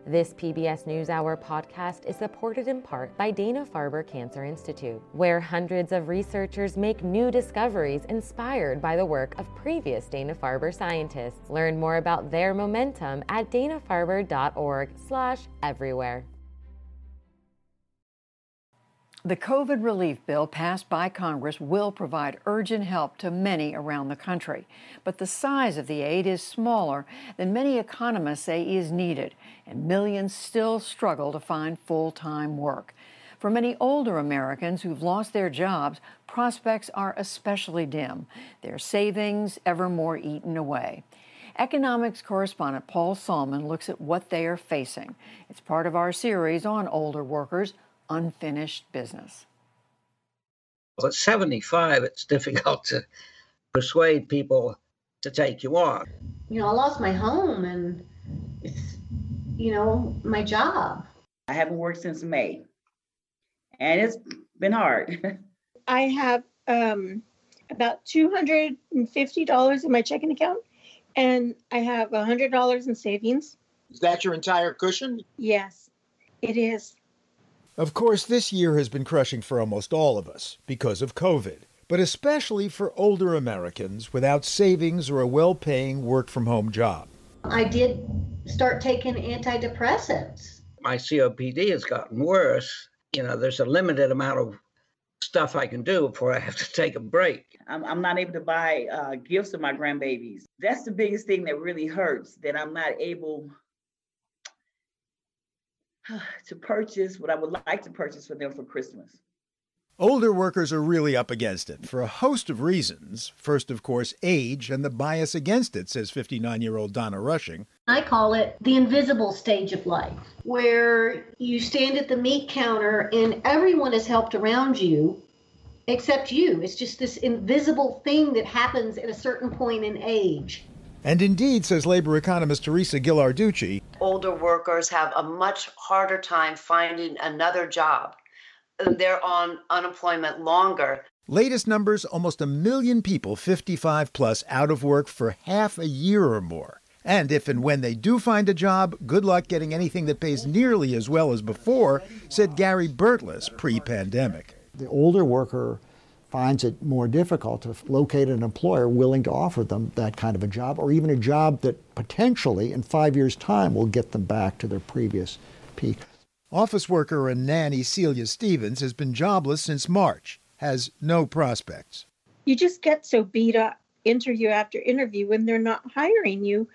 This PBS NewsHour podcast is supported in part by Dana-Farber Cancer Institute, where hundreds of researchers make new discoveries inspired by the work of previous Dana-Farber scientists. Learn more about their momentum at danafarber.org/everywhere. The COVID relief bill passed by Congress will provide urgent help to many around the country. But the size of the aid is smaller than many economists say is needed, and millions still struggle to find full-time work. For many older Americans who've lost their jobs, prospects are especially dim, their savings ever more eaten away. Economics correspondent Paul Solman looks at what they are facing. It's part of our series on older workers, Unfinished Business. At 75, it's difficult to persuade people to take you on. I lost my home and it's, my job. I haven't worked since May, and it's been hard. I have about $250 in my checking account, and I have $100 in savings. Is that your entire cushion? Yes, it is. Of course, this year has been crushing for almost all of us because of COVID, but especially for older Americans without savings or a well-paying work-from-home job. I did start taking antidepressants. My COPD has gotten worse. There's a limited amount of stuff I can do before I have to take a break. I'm not able to buy gifts to my grandbabies. That's the biggest thing that really hurts, that I'm not able to purchase what I would like to purchase for them for Christmas. Older workers are really up against it for a host of reasons. First, of course, age and the bias against it, says 59-year-old Donna Rushing. I call it the invisible stage of life, where you stand at the meat counter and everyone is helped around you except you. It's just this invisible thing that happens at a certain point in age. And indeed, says labor economist Teresa Ghilarducci, older workers have a much harder time finding another job. They're on unemployment longer. Latest numbers, almost 1 million people 55 plus out of work for half a year or more. And if and when they do find a job, good luck getting anything that pays nearly as well as before, said Gary Burtless pre-pandemic. The older worker finds it more difficult to locate an employer willing to offer them that kind of a job, or even a job that potentially in 5 years' time will get them back to their previous peak. Office worker and nanny Celia Stevens has been jobless since March, has no prospects. You just get so beat up interview after interview when they're not hiring you.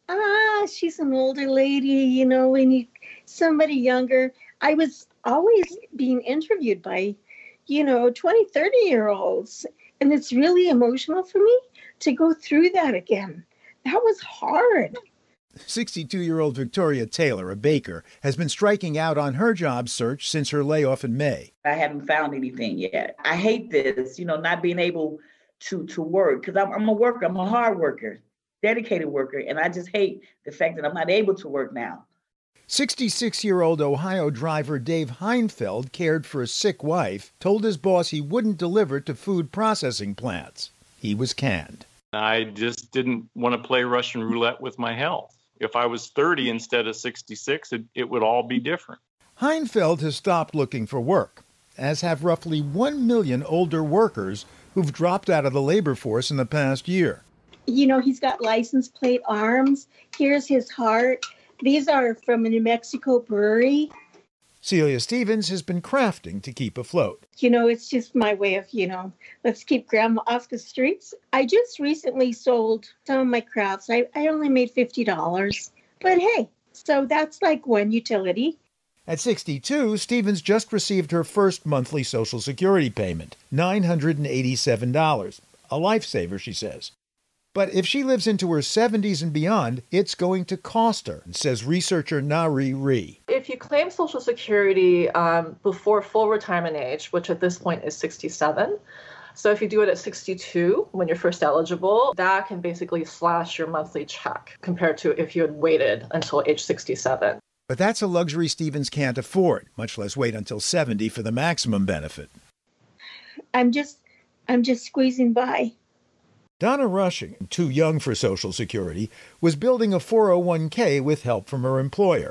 She's an older lady, we need somebody younger. I was always being interviewed by 20, 30-year-olds. And it's really emotional for me to go through that again. That was hard. 62-year-old Victoria Taylor, a baker, has been striking out on her job search since her layoff in May. I haven't found anything yet. I hate this, not being able to work, because I'm a worker. I'm a hard worker, dedicated worker, and I just hate the fact that I'm not able to work now. 66-year-old Ohio driver Dave Heinfeld cared for a sick wife, told his boss he wouldn't deliver to food processing plants. He was canned. I just didn't want to play Russian roulette with my health. If I was 30 instead of 66, it would all be different. Heinfeld has stopped looking for work, as have roughly 1 million older workers who've dropped out of the labor force in the past year. He's got license plate arms. Here's his heart. These are from a New Mexico brewery. Celia Stevens has been crafting to keep afloat. It's just my way of, let's keep grandma off the streets. I just recently sold some of my crafts. I only made $50. But hey, so that's like one utility. At 62, Stevens just received her first monthly Social Security payment, $987. A lifesaver, she says. But if she lives into her 70s and beyond, it's going to cost her, says researcher Nari Ree. If you claim Social Security before full retirement age, which at this point is 67, so if you do it at 62, when you're first eligible, that can basically slash your monthly check compared to if you had waited until age 67. But that's a luxury Stevens can't afford, much less wait until 70 for the maximum benefit. I'm just squeezing by. Donna Rushing, too young for Social Security, was building a 401k with help from her employer.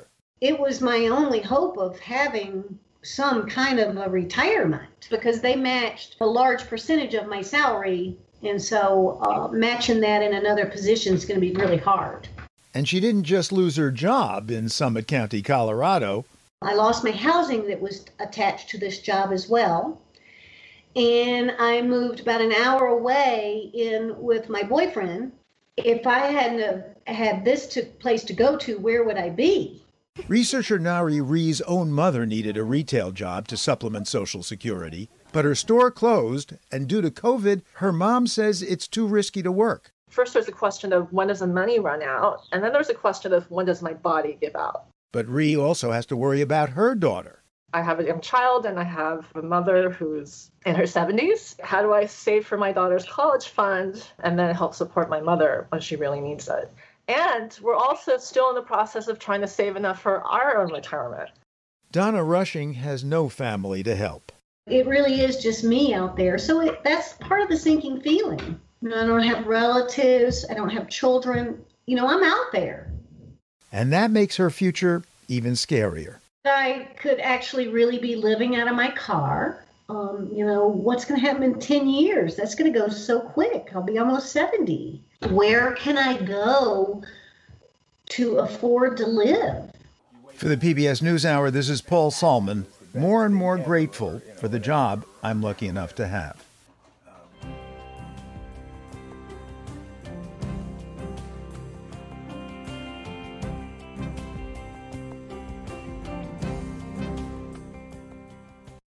it was my only hope of having some kind of a retirement because they matched a large percentage of my salary. And so matching that in another position is going to be really hard. And she didn't just lose her job in Summit County, Colorado. I lost my housing that was attached to this job as well. And I moved about an hour away in with my boyfriend. If I hadn't had this place to go to, where would I be? Researcher Nari Ree's own mother needed a retail job to supplement Social Security, but her store closed, and due to COVID, her mom says it's too risky to work. First, there's a question of when does the money run out? And then there's a question of when does my body give out? But Ree also has to worry about her daughter. I have a young child and I have a mother who's in her 70s. How do I save for my daughter's college fund and then help support my mother when she really needs it? And we're also still in the process of trying to save enough for our own retirement. Donna Rushing has no family to help. It really is just me out there. So that's part of the sinking feeling. I don't have relatives. I don't have children. I'm out there. And that makes her future even scarier. I could actually really be living out of my car. What's going to happen in 10 years? That's going to go so quick. I'll be almost 70. Where can I go to afford to live? For the PBS NewsHour, this is Paul Salman, more and more grateful for the job I'm lucky enough to have.